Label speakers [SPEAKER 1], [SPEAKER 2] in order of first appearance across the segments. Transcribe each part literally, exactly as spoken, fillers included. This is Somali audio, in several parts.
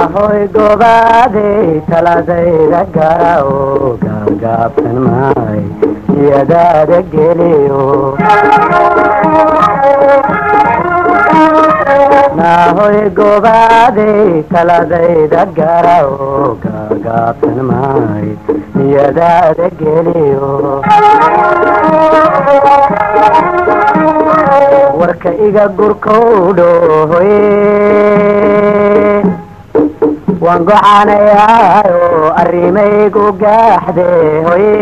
[SPEAKER 1] hoy gobaade taladayda garao gaabgaabsan maay iyadaada geliyo nahoy gobaade taladayda garao gaabgaabsan maay iyadaada geliyo warka iga gurkowdho hoye waan gocanayaayo arrimaygu gaaxde hoye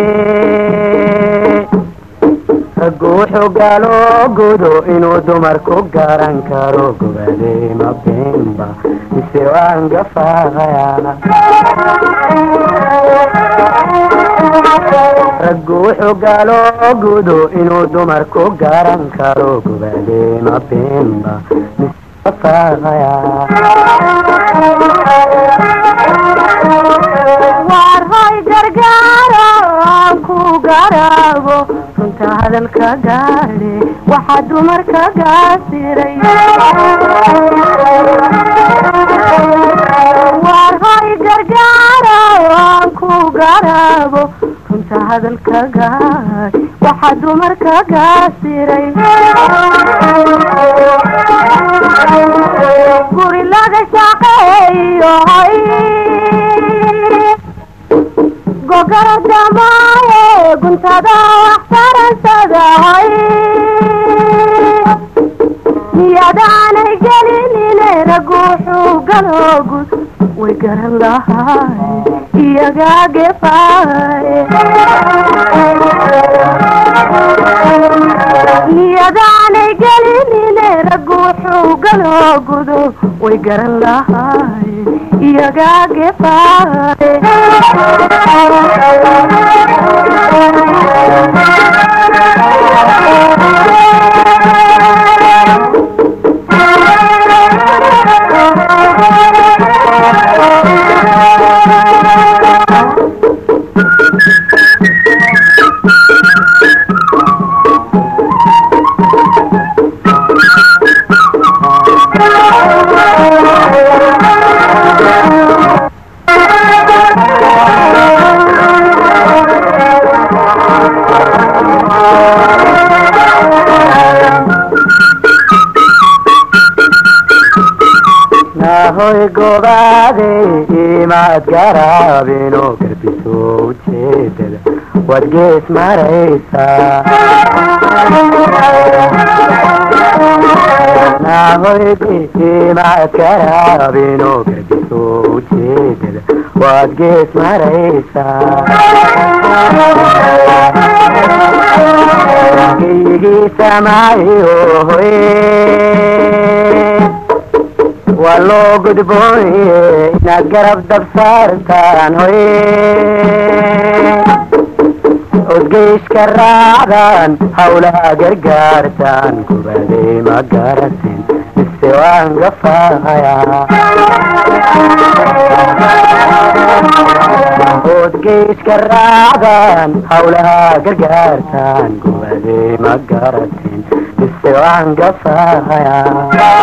[SPEAKER 1] raggu wuxuu gaaloo gudo inuu dumarku garan karo gobaadey ma beenba mise waan gafaaqayaa raggu wuxuu gaaloo gudo inuu dumarku garan karo gobaadey ma beenba mise gafaaqayaa war hoy gargaaro aan ku garaabo runta hadalka gaadhe waxaa dumarka gaasiray war hoy gargaaro aan ku garaabo runta hadalka gaadhe waxaa dumarka gaasiray guri laga shaqeeyo gogarada maaye guntada waxtaransada niyadaanay gelinine raggu wuxuu galoogud way garan lahaay iyagaa gefaay niyadaanay gelinine raggu wuxuu galoogudo way garan lahaay iyagaa gefaay hoy gobaade imaad garaabino garbiso ujeedada waad gees maraysaa nahoy imaad garaabino garbiso ujeedada waad gees maraysaa geyigii samaayo hoye waa loo gudbooye inaad garab dab saartaan hoye odgeyshka raacdaan hawlaha gargaartaan gobaadey ma garatin mise waan gafaaqayaa odgeyshka raacdaan hawlaha gargaartaan gobaadey ma garatin mise waan gafaaqayaa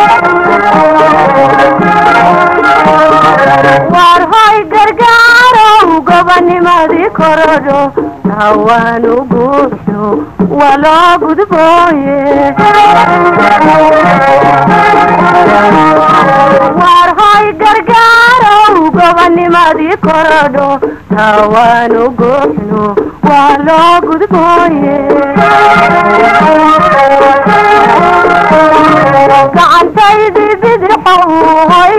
[SPEAKER 1] war hoy gargaarow gobanimadii korodho hawaanu guuxo waa loo gudbooye war hoy gargaarow gobanimadii korodho hawaanu guuxno waa loo gudbooye gacantaydii bidixow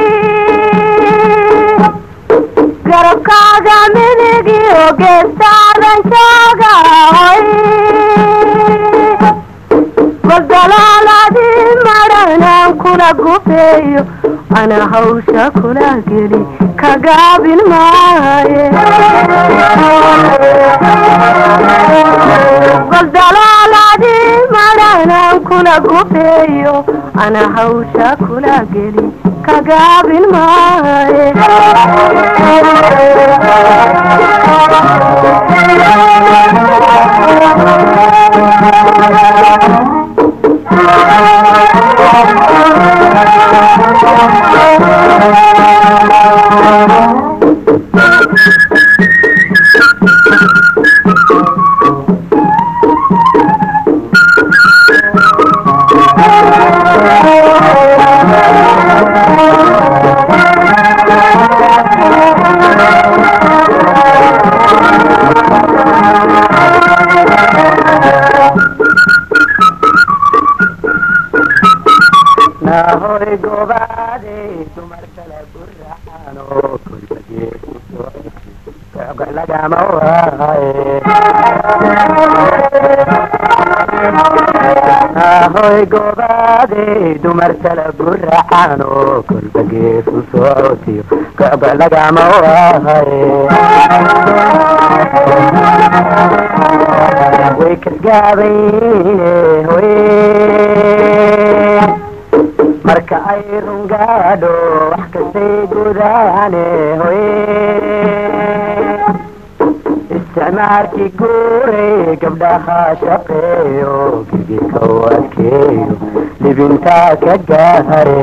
[SPEAKER 1] garabkaaga midigiyo geestaadan jooga goldalaaladii maranaan kula gufeeyo ana hawsha kula geli ka gaabin maaye goldalaaladii maranaan kula gufeeyo ana hawsha kula geli ka gaabin maaye nahoy gobaade dumar kala guracano kulbageesusoga lagama waaye nahoy gobaade dumar kala guracano kulbageesu sootiyo kaga lagama waaye way kasgaabayne hoy marka ay rungaadho wax kastay gudaane hoy isticmaalkii guuray gabdhaha shaqeeyo gigika u adkeeyo libintaa ka gaare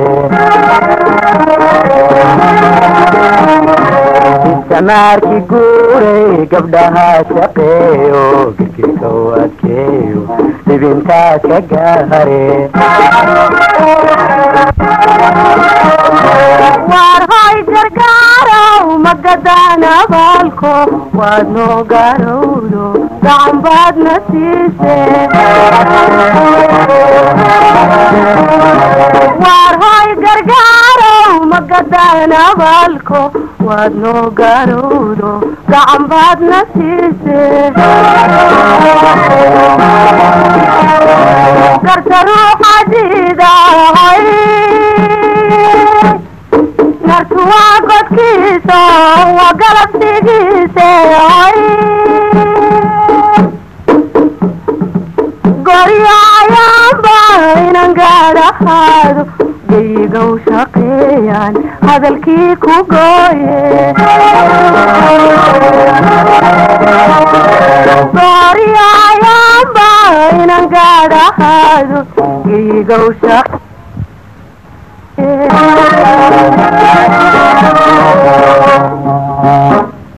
[SPEAKER 1] isticmaalkii guuray gabdhaha shaqeeyo gigika u adkeeyo libintaa ka gaare war hoy gargaarow magadaan abaalko waad noo gaarowdo gacan baadna siise war hoy gargaarow magadaan abaalko waad noo gaarowdo gacan baadna siise garta ruuxa diidahay nartuwa godkiisa waa galabsigiise goryo ayaanba inan gaadhahaado geyigow shaqeeyaan hadalkii ku gooye goryo ayaanba inan gaadhahaado geyigow shaqeeyaan